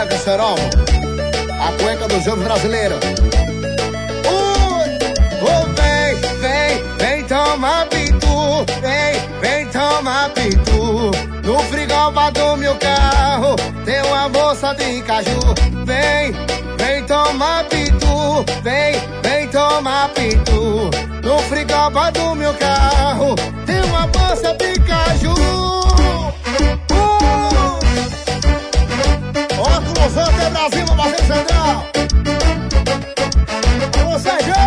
cueca Xeromo, a cueca do jovem brasileiro. Vem tomar pitu, vem tomar pitu. No frigobar do meu carro tem uma bolsa de caju. Vem tomar pitu, vem tomar pitu. No frigobar do meu carro tem uma bolsa de caju. Outro Los de Brasil, no Brasil Central. Alô, Sérgio!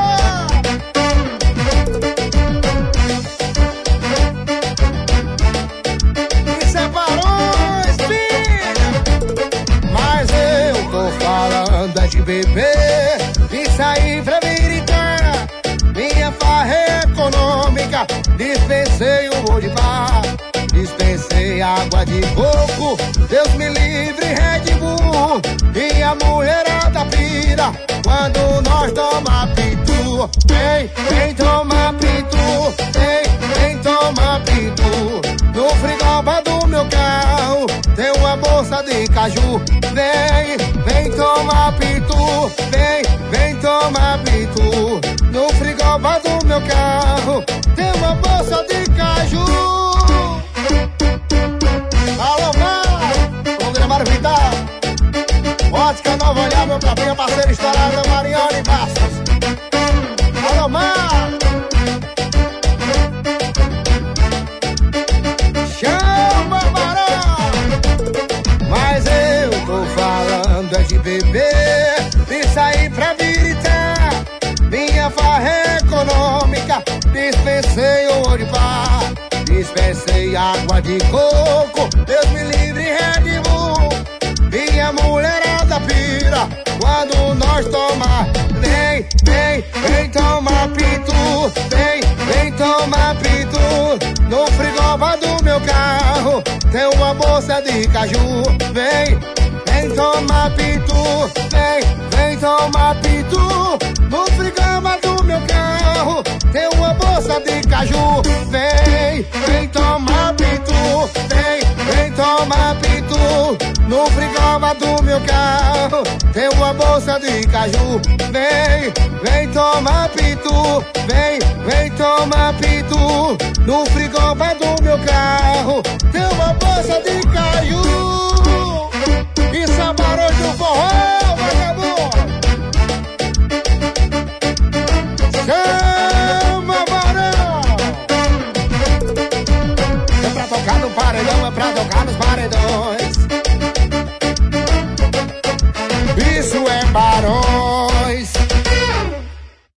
Falando de beber e sair pra militar. Minha farra é econômica, dispensei o bom de bar. Dispensei água de coco, Deus me livre, Red Bull. E a mulherada pira quando nós toma pitu. Vem tomar pitu, vem tomar pitu. No frigobar do meu carro tem uma bolsa de caju. Vem tomar pitu, vem tomar pitu. No frigobar do meu carro tem uma bolsa de caju. Alô, vai! Vamos gravar o Vital. Ótica Nova Olhar, meu papinho, parceiro estourado, Mariana e Bastos. Alô, Mar! Chama, Barão! Mas eu tô falando é de beber e sair pra visitar. Minha farra é econômica, dispensei o oripá. Dispensei água de coco, Deus me livre, Red Bull. E a mulherada pira quando nós tomar. Vem tomar pitu, vem tomar pitu. No frigobar do meu carro tem uma bolsa de caju. Vem tomar pitu, vem tomar pitu. No frigobar do meu carro tem uma bolsa de caju. Vem tomar pitu, vem tomar pitu. No frigobar do meu carro tem uma bolsa de caju. Vem tomar pitu, vem tomar pitu. No frigobar do meu carro tem uma bolsa de caju. Isso é barulho do forró, vagabundo. Chama, Barão. É pra tocar no paredão, é pra tocar